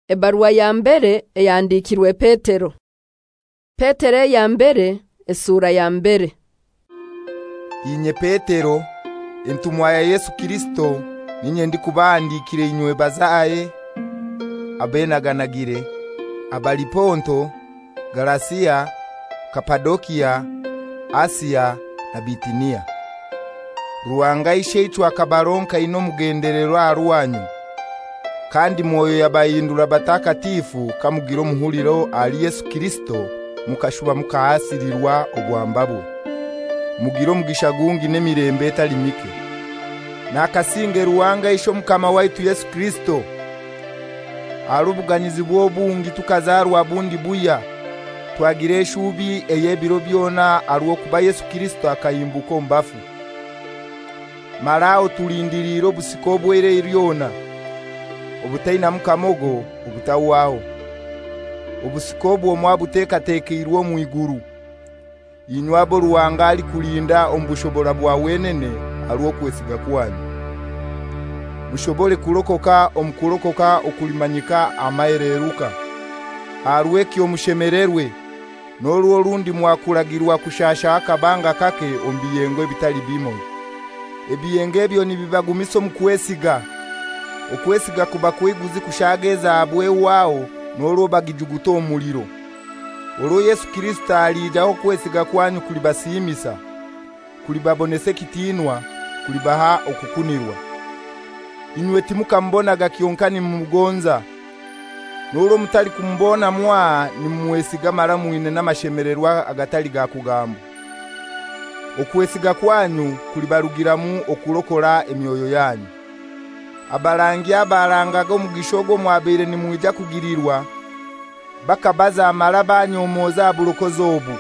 Ebaruwa ya mbere eyandikirwe Petero. Petero ya mbere esura ya mbere. Inye Petero, entumwa ya Yesu Kristo, ninye ndikubandikire inywe bazaye, abenaganagire, abali Ponto, Galasia, Kapadokia, Asia na Bitinia. Ruanga isheichwa akabaronka ino mugenderero aruwanyu. Kandi moyo yabayindura batakatifu kamugiro muhuriro ali Yesu Kristo mukashuba mukaasirirwa obwambabwe. Mugiro mugishagungi nemirembe etalimike. Nakasinge ruanga isho mukama waitu Yesu Kristo. Arubuganizi bwobungi tukazarwa bundi buya. Twagire shubi eyebiro byona aruwo kuba Yesu Kristo akayimbuko mbafu. Marao tulindiriro busikobwere iryona. Obutaina mukamogo obutawaho. Obusikobo omwabuteka tekeirwo mu iguru. Inywabo ruwanga ali kulinda ombushobora bwa wenene aruwo kwesiga kwanyu. Mushobole kulokoka omukulokoka okulimanyika amaereruka. Arweki omushemererwe n'olwo lundi mwakulagirwa kushasha akabanga kake ombiyengo bitali bimo. Ebiyenge byo nibibagumiso mukwesiga. Okwesiga kuba kwiguzi kushageza abwe wao n'olwo bagijuguto omuliro. Olwo Yesu Kristo alijaho kwesiga kwanyu kulibasimisa, kulibabonese kitinwa, kulibaha okukunirwa. Inywe timukambona gakionkani mumugonza. N'olwo mutali kumbona mwa nimwesiga maramuine n'amashemererwa agatali gakugambo. Okwesiga kwanyu kulibarugiramu okulokola emyoyo yanyu. Abarangi abarangaga mugishogo mwabere ni mwija kugirirwa bakabaza amaraba nyomoza abulokozobu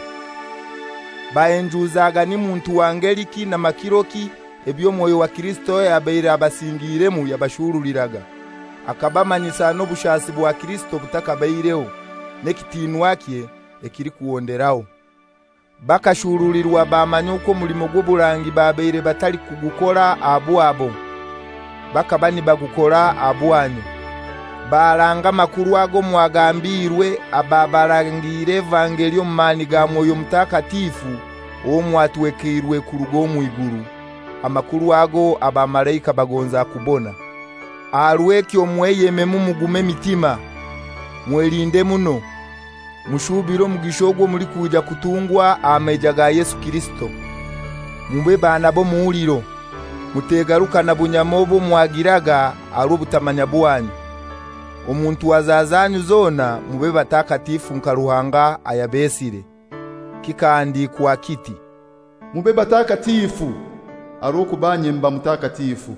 baenjuzaga ni muntu wangeliki na makiroki ebyo moyo wa Kristo yabere abasingiremu yabashuruliraga akabamanyisa no bushasi bwa Kristo butakabaireho nekitinwakye ekiri kuwonderaho bakashurulirwa bamanyuko mulimo gwoburangi babere batali kugukora abo bakabani bagukora abwanyu baranga makuru ago mwagambirwe ababarangire evangelio mani ga moyo mtakatifu omwatwekirwe ku rugo mu iguru amakuru ago abamalayika bagonza kubona arweki omweyeme mumugume mitima mwelinde muno mushubiro mugishogwo muri kuja kutungwa ameja ga Yesu Kristo mube bana bo muuliro mutegaruka na bunyamobo mwagiraga arubutamanya bwanyu omuntu wazazanyu zona mube batakatifu nkaruhanga ayabesire kikandi kwa kiti mube batakatifu arokubanye mba mutakatifu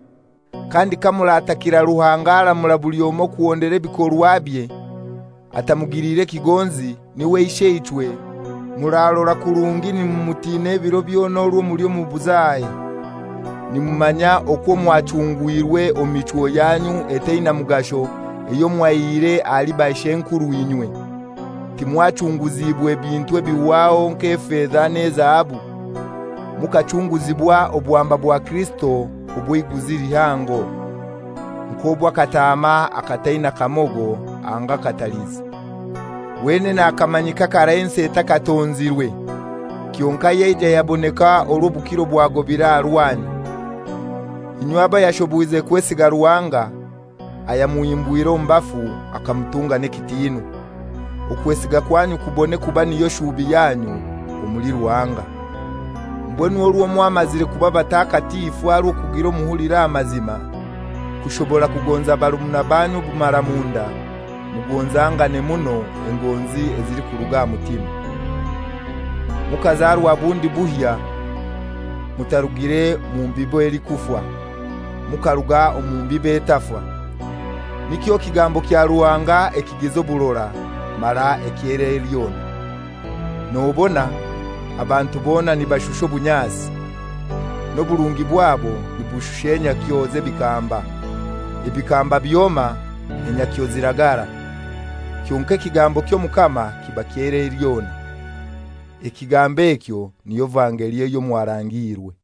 kandi kamulatakira ruhangara mulabulyomo kuondere bikorwabye atamugirire kigonzi niwe isheichwe murarora kurungi ni mumutine biro byonoro muri mubuzaye nimumanya okwo mwachungwirwe omichwo yanyu eteina mugasho iyo mwayire ali bashenkuru inywe timwachunguzibwe bintwe biwao nkefedha nezahabu mukachunguzibwa obwamba bwa Kristo obwiguziri hango nkobwa katama akataina kamogo anga kataliza wene na akamanyika karense takatonzirwe kionka yeja yaboneka olubukiro bwago birarwanya inywaba yashobuize kwesiga ruwanga ayamuyimbwiro mbafu akamutunga nekitinu okwesiga kwanyu kubone kubani yoshubi yanyu omuli ruwanga mbonu olwo mwamazire kuba batakatifu aro kugiro muhulira amazima kushobora kugonza barumuna banyu bumaramunda mugonzangane muno engonzi eziri kuruga mutima mukazarwa bundi buhya mutarugire mu mbibo eri kufwa mukaruga omumbibe etafwa nikyo kigambo kya ruwanga ekigezo bulora mara ekiere eliona nobona abantu bona nibashusho bunyasi no burungi bwabo nibushushenya kyoze bikamba ibikamba byoma enyakyo ziragara kyonke kigambo kyo mukama kibakiere eliona ekigambe ekyo niyo vangeliyo yo mwarangirwe.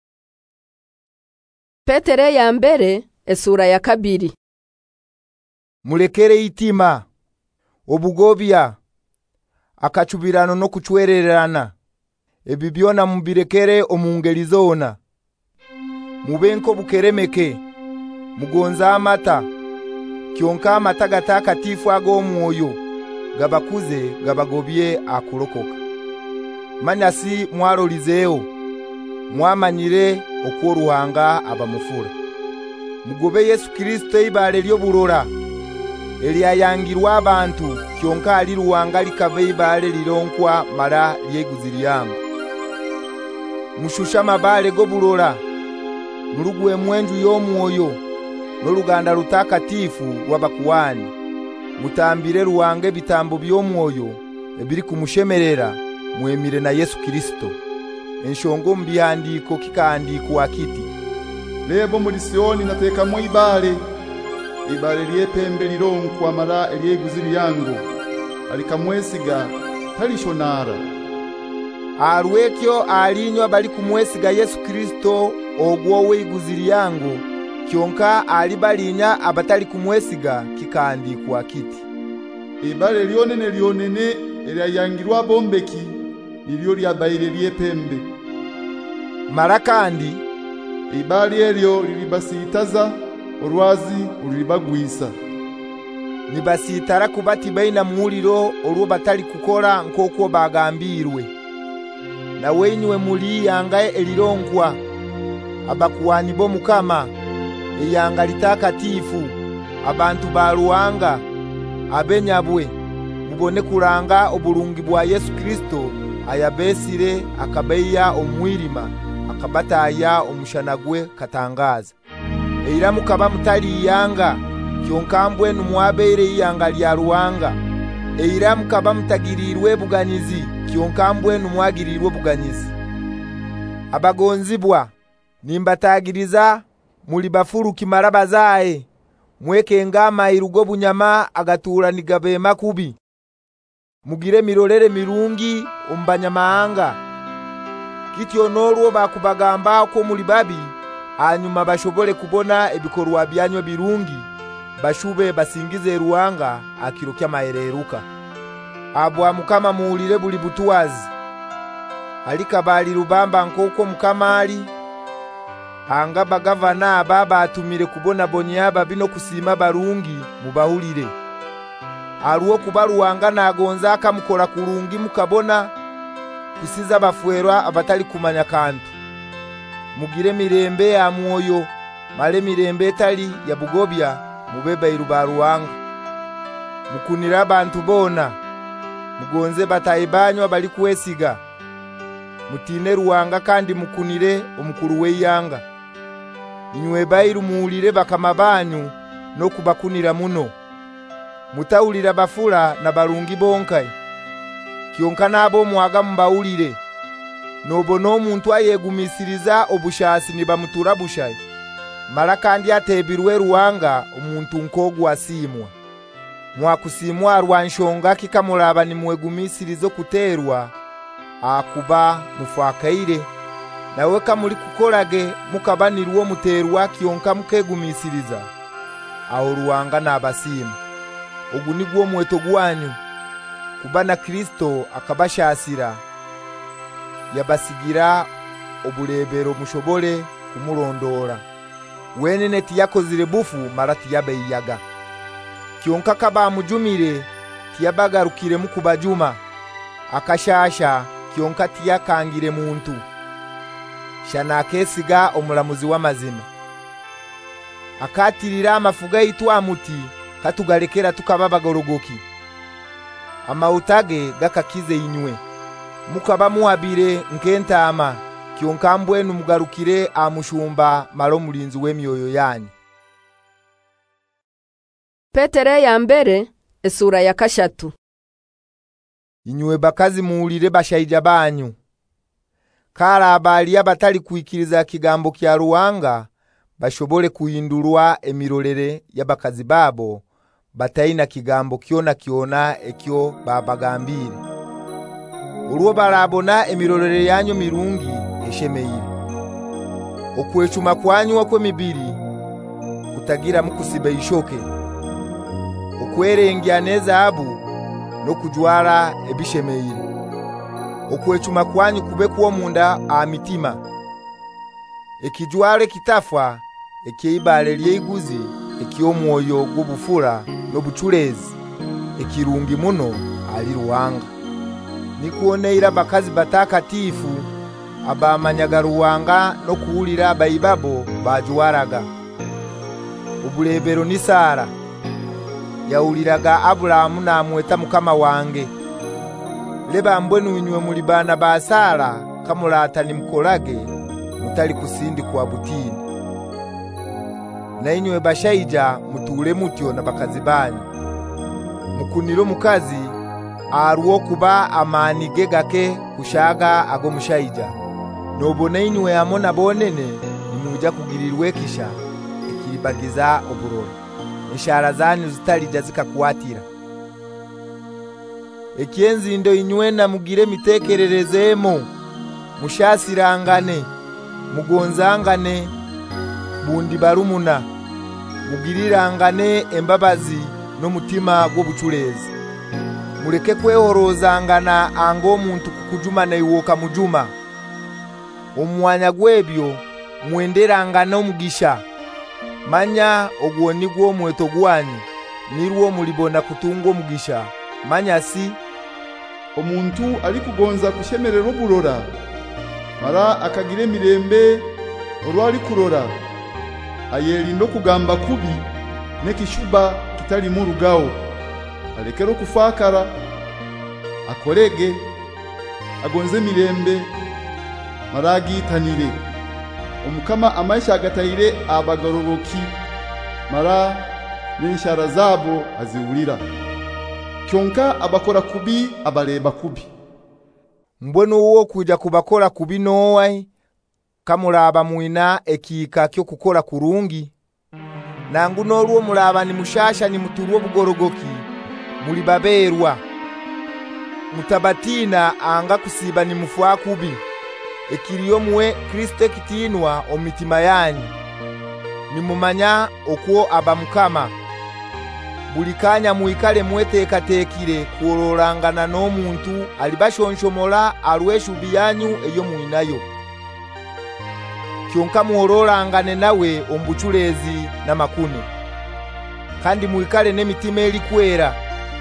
Petero ya mbere esura ya kabiri. mulekere itima, obugobya, akachubirano no kuchwererana. Ebi byona mubirekere omungeri zona. Mubenko bukeremeke, mugonza amata, kyonka amata gatakatifu ag'omwoyo gabakuze gabagobye akulokoka. Manyasi mwarolizeo, mwamanyire okwo Ruhanga abamufura. Mugobe Yesu Kristo ibale lyo bulora, eliyayangirwa abantu, kyonka ali Ruhanga likabe ibale lironkwa mara lyeguziryango. Mushusha mabale go bulora, mulugwe mwenju y'omwoyo, n'oluganda lutakatifu lw'abakuwani. Mutambire Ruhanga ebitambo by'omwoyo ebiri kumushemerera, mwemire na Yesu Kristo. Enshongo mu bihandiko kikahandikwa kiti, lebo muri Sioni natekamwo ibale ly'epembe lironkwa mara eryeguziryango, alikamwesiga talishonara. Arwekyo alinywa bali kumwesiga Yesu Kristo ogwo weiguziryango, kyonka ali balinya abatali kumwesiga kikahandikwa kiti, ibale lyonene eryayangirwa bombeki nilyo lyabaire ly'epembe. Mara kandi ibali elyo lilibasitaza olwazi ulibagwisa. Nibasitara kubati baina muliro olwo batali kukora nkoko bagambirwe. Na wenywe muli yanga elironkwa abakuwani bo Mukama, eyanga litakatifu, abantu ba Ruhanga abenyabwe, mubone kuranga obulungi bwa Yesu Kristo ayabesire akabeya omwirima akabataya omushanagwe katangaza. Eira mukaba mutali yanga, kyonka mbwenu mwabeire yanga lya Ruhanga. Eira mukaba mutagirirwe buganyizi, kyonka mbwenu mwagirirwe buganyizi. Abagonzibwa, nimbatagiriza muli bafuru kimara bazaye, mweke ngama irugo bunyama agatura nigabe makubi. Mugire mirolere mirungi ombanyamahanga, kityo n'olwo bakubagamba ko muli babi, anyuma bashobole kubona ebikorwa byanyu birungi, bashube basingize Ruhanga akiro ky'amahereruka. Abwa Mukama muulire buli butuwazi, alikabali rubamba nkoko Mukama ali, anga bagavana ababa atumire kubona bonyaba bino kusima barungi mubahulire. Aruo kuba Ruhanga nagonza akamukora kurungi mukabona, kusiza bafwerwa abatali kumanya kantu. Mugire mirembe ya mwoyo, male mirembe etali ya bugobya, mubeba iruba Ruhanga. Mukunira abantu bona, mugonze batayibanywa bali kuwesiga. Mutine Ruhanga kandi mukunire omukuru w'eyanga. Inywe bayiru muulire bakama banyu no kubakunira muno. Mutawulira bafula na barungi bonkai, kyonka nabo mwaga mbawulire. Nobono omuntu ayegumisiriza obushasi nibamutura bushayi, mara kandi atebirwe Ruhanga omuntu nkogwa asimwa. Mwakusimwa rwanshonga kikamulaba nimwegumisirizo kuterwa, akuba mufakaire. Nawe kamuli kukolage mukabanirwo muterwa kyonka mukegumisiriza, aho Ruhanga nabasimu. Ogu nigwo mweto gwanyu, kubana Kristo akabashasira, yabasigira obulebero mushobole kumurondora. Wenene tiyakozire bufu mara tiyabeyaga, kyonka kaba mujumire tiyabagarukire mukubajuma, akashasha kyonka tiyakangire muntu. Shana akesiga omulamuzi w'amazima, akatirira amafuga itwa muti katugalekera tukaba bagorogoki. Amautage gakakize inywe, mukaba muhabire nkentama, kyonka mbwenu mugarukire amushumba maro mulinzi w'emyoyo yanyu. Petere ya mbere esura ya kashatu. Inywe bakazi muulire bashayija banyu, kala abali abatali kuikiriza kigambo kya Ruhanga bashobole kuhindurwa emirolere y'abakazi babo, batayina kigambo kyona ekyo babagambire. Olwo barabona emirolere yanyu mirungi eshemeire. Okwechuma kwanyu okw'emibiri kutagira mukusiba ishoke. okwerengya n'ezaabu no kujwara ebishemeire, okwechuma kwanyu kube kw'omunda amitima, ekijwaro ekitafa eky'ibale ly'eiguzi eky'omwoyo gw'obufura n'obuchulezi ekirungi muno ali Ruhanga. Nikuoneira abakazi batakatifu abamanyaga Ruhanga no kuwulira abaibabo bajwaraga. Obuleebero ni Sara yawuliraga Aburahamu namweta mukama wange. Leba mbwenu inywe muli baana ba Sara kamulata nimukolage mutali kusindikwa butini. Na inywe bashaija mutule mutyo na bakazi banyu. Mukuniro mukazi aruwo kuba amani gegake kushaga ago mushaija. Nobona inywe amona bonene nimuja kugirirwe ekisha ekiribagiza oburora. Ishara zanyu zitalija zikakuwatira. Ekyenzindo inywe na mugire mitekererezemo, mushasirangane, mugonzangane, bundi barumuna, mugirirangane embabazi n'omutima gw'obuchulezi. Mureke kwehorozangana ango omuntu kukujumana iwoka mujuma. Omwanya gwebyo mwenderangana omugisha. Manya ogwo nigwo omweto gwanyu, nirwo mulibona kutunga omugisha. Manya si omuntu ali kugonza kushemerera oburora mara akagira emirembe olwali kurora, ayerinda okugamba kubi n'ekishuba kitali mu rugawo, alekera okufaakara, akolege, agonze emirembe mara agiitanire. Omukama amaisha agatayire abagororoki mara n'enshara zabo aziwulira. Kyonka abakora kubi abaleba kubi. Mbwenu uwo kuja kubakora kubi nowai kamulaba muina ekika kyo kukora kurungi. Nangu nolwo mulaba ni mushasha ni muturu obugorogoki muli baberwa. Mutabatina anga kusiba ni mufwa kubi. Ekiriyo muwe Kristo kitinwa omitima yanyu. Nimumanya okwo abamukama. Bulikanya muikale mwetekatekire kuolorangana n'omuntu alibashonshomola alweshubi yanyu eyo muinayo. Kyonka muolorangane nawe ombuchulezi na makune. Kandi muikale n'emitima elikwera.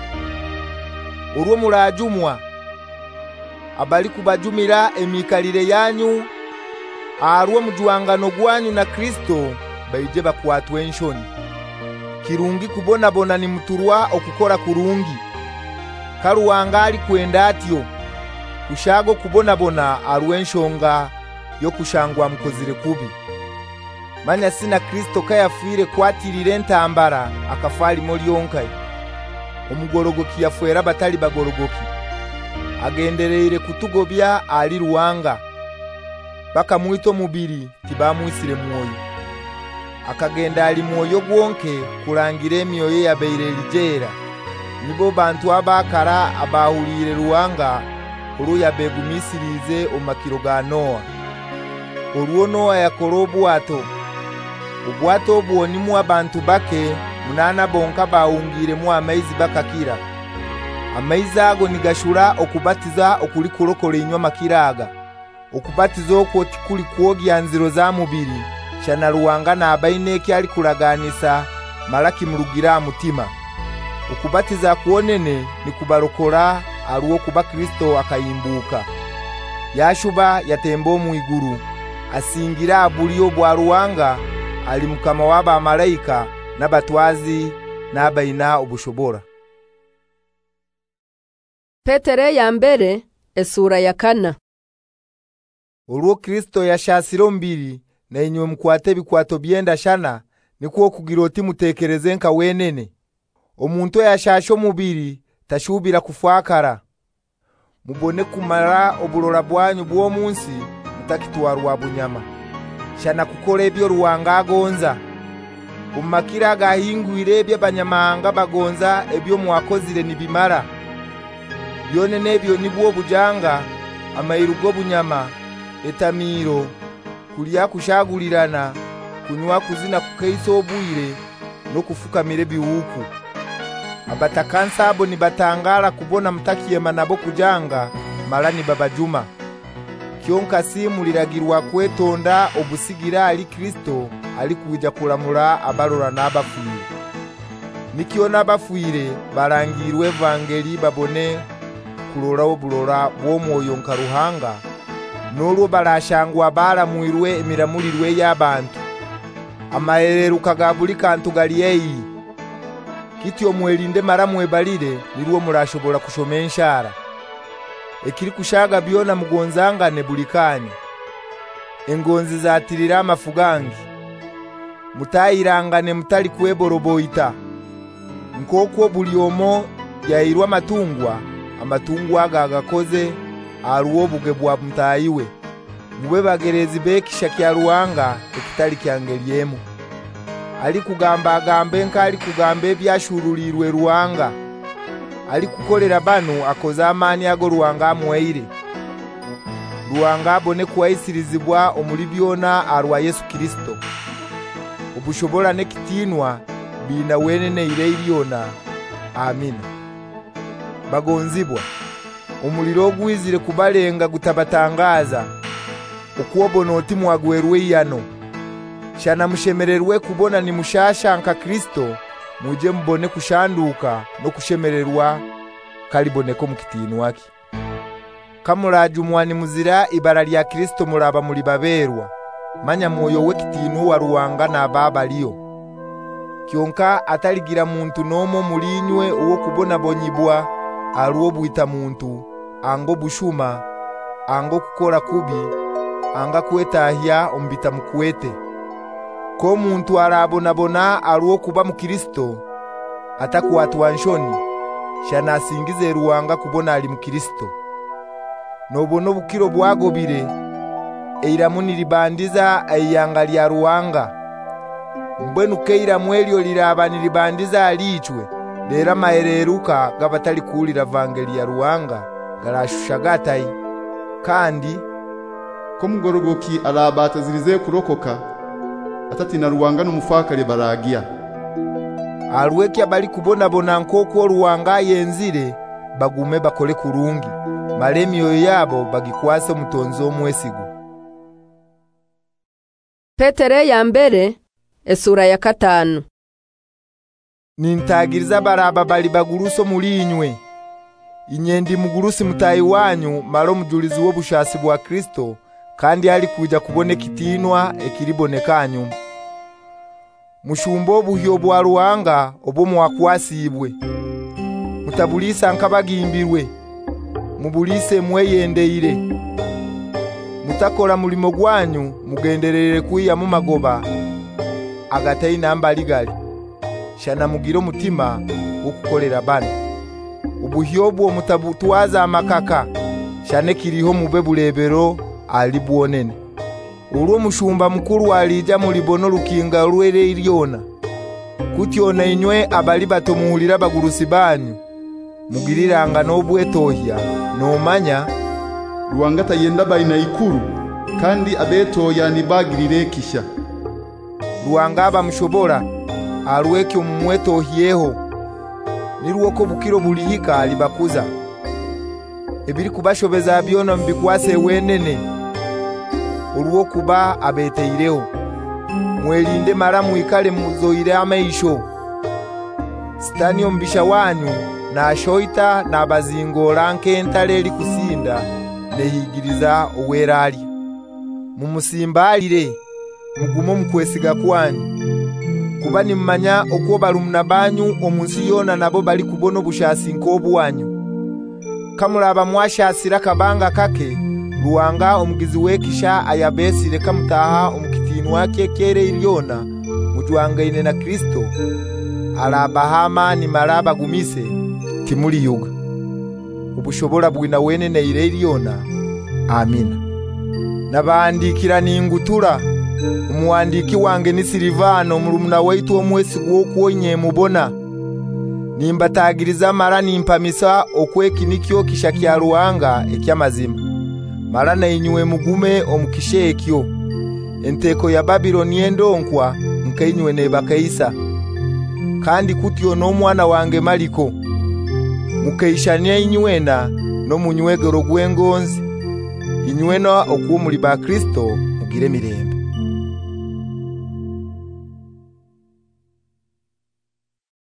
Olwo mulajumwa abali kubajumira emikalire yanyu arwo mujuangano gwanyu na Kristo baije bakwatwe enshoni. Kirungi kubonabona ni muturwa okukora kurungi. Karuwanga ali kwenda atyo kushago kubonabona arwenshonga yo kushangwa mukozire kubi. Manya sina Kristo kayafire kwatirire ntambara akafali molionkai. Omugorogoki yafwera batali bagorogoki. Agendereire kutugobya ali Ruhanga. Baka mwito mubiri tibamwisire mwoyo. Akagenda ali mwoyo gwonke kurangira emyoyo yabeire elijera. Nibo bantu abakara abahulire Ruhanga olwo yabegumisirize omakiro ga Noa. Olwo Noa yakora obwato. Obwato obwo nimu abantu bake munana bonka bahungire mu amaizi bakakira. Amaizi ago nigashura okubatiza okuli kurokora inywa makiraga. Okubatiza okwo tikuli kwogya nziro za mubiri. Shana Ruhanga na abaineki ali kuraganisa malaki murugira mutima. Okubatiza kuonene ni kubarokora aruwo kuba Kristo akayimbuka. Yashuba yatembo mu iguru. Asingira abulio bwa Ruhanga ali mukama waba malaika n'abatwazi n'abaina obushobora. Petere ya mbere esura ya 4. Olwo Kristo yashasiro mbiri na inywe mukwate bikwato byenda shana nikuwo kugira oti mutekereze nka wenene. Omuntu yashasho mubiri tashubira kufakara. Mubone kumara oburora bwanyu bwo munsi mutakitwarwa bunyama. Shana kukora ebyo Ruhanga agonza. Umakira gahingwire by'abanyamahanga bagonza ebyo mwakozire nibimara. Byone nebyo nibwo bujanga amairugo bunyama etamiro kulya kushagulirana kunywa kuzina kukeiso obwire no kufukamire biwuku. abatakansa abo nibatangala kubona mutakiyema nabo kujanga mala nibabajuma. Kyonka simuliragirwa kwetonda obusigira ali Kristo ali kuja kulamula abalora n'abafuire. Nikyo n'abafuire barangirwe evangeli babone kulora obulora bw'omwoyo nka Ruhanga, n'olwo barashangwa balamwirwe emiramulirwe y'abantu. Amahereruka ga buli kantu gali eyi. Kityo mwelinde mara mwebalire nirwo murashobola kushoma enshara. Ekiri kushaga byona mugonzangane buli kanya. Engonzi zatirira amafugangi. Mutayirangane mutali kweboroboita. Nkoko buli omo yairwa amatungwa agagakoze aruwo buge bwa mutayiwe. Mube bagerezi bekisha kya Ruhanga ekitali kyangelyemu. Ali kugamba agambe nkali kugamba ebyashurulirwe Ruhanga. Ali kukolera banu akoza amani ago Ruhanga amweire. Ruhanga abone kuwaisirizibwa omuli byona arwa Yesu Kristo. Ubushobola nekitinwa bina wenene ile iliona. Amina. Bagonzibwa, umuliro gwizire kubalenga gutabatangaza. Ukuobono otimu agwerwe yano. Shana mushemererwe kubona ni mushasha nka Kristo, muje mbone kushanduka no kushemererwa kaliboneko mukitinu waki. Kamuraju mwani muzira ibara lya Kristo muraba muri baberwa. Manya mwoyo wekitinu wa Ruhanga na baba liyo. Kyonka ataligira muntu nomo mulinywe uwo kubona bonyibwa aruwo buita muntu, ango bushuma, ango kukora kubi, anga kwetahya ombita mukwete. Ko muntu arabonabona aruwo kuba mu Kristo, atakuwatuwa nshoni, shana asingize Ruhanga kubona ali mu Kristo. Nobono bukiro bwagobire, eiramu niribandiza eyanga lya Ruhanga. Mbwenu keira mwelyo liraba niribandiza alichwe, lera mahereruka gabatali kulira vangeli ya Ruhanga, garashushagatai. Kandi, ko mugorogoki arabatazirize kurokoka, atati na Ruhanga n'umufakare baragia. Alweki abali kubonabona nkoko Ruhanga yenzire, bagume bakole kurungi, malemi yoyo yabo bagikwase mutonzo omwesigu. Petere ya mbere esura ya 5. Nintagiriza baraba bali baguruso mulinywe. Inyendi mugurusi mutayi wanyu malo mujulizi wo bushasi bwa Kristo, kandi ali kuja kubone kitinwa ekiriboneka nyuma. Mushumbo buhyo bwa Ruhanga obo mwakwasibwe. Mutabulisa nkabagimbirwe. Mubulise mweyendeire. Mutakora mulimo gwanyu mugenderere kuya mu magoba. Agatei namba ligali. Shana mugiro mutima ukukolera bana. Ubuhyobu mutabutwaza amakaka. Shane kiriho mube bulebero alibuonene. Uruo mushumba mukuru alija mulibono lukinga lwere ilyona. Kutyona inywe abali batomuhulira bagurusi banyu. Mugiriranga n'obwetohya nomanya Ruhanga tayenda baina ikuru kandi abetoya nibagirire kisha. Ruhanga abamushobora arweke umwetohyeho niruoko bukiro bulihika alibakuza. Ebiri kubashobeza byona mbikwase wenene uruo kuba abeteireho. Mwelinde mara muikale muzoire amaisho. Sitani ombisha wanyu na ashoita na bazingora nkentale eli kusinda nehigiriza owerali. Mumusimbalire mugumo mukwesiga kwanyu. Kuba nimmanya okwo barumuna banyu omunsi yona nabo bali kubono bushasi nkobu wanyu. Kamulaba mwashasira kabanga kake, Ruhanga omugizi wekisha ayabesire kamutaha omukitinu wake kere ilyona mujwangaine na Kristo. Alabahama ni maraba gumise timuli yuga. Ubushobola bwina wenene ile ilyona. Amina. Nabandikira ningutura. Umuwandiki wange ni Silivano murumuna waitu omwesigu wokuonye mubona. Nimbatagiriza mara nimpamisa okwekinikyo kisha kya Ruhanga ekyamazima. Mara na inywe mugume omukishe ekyo. Enteko ya Babiloni endonkwa nkainywe nebakaisa. kandi kutyo n'omwana wange Maliko. Mukeishania inywena no munywegero gw'engonzi, inywena okuba muli ba Kristo mugire mirembe.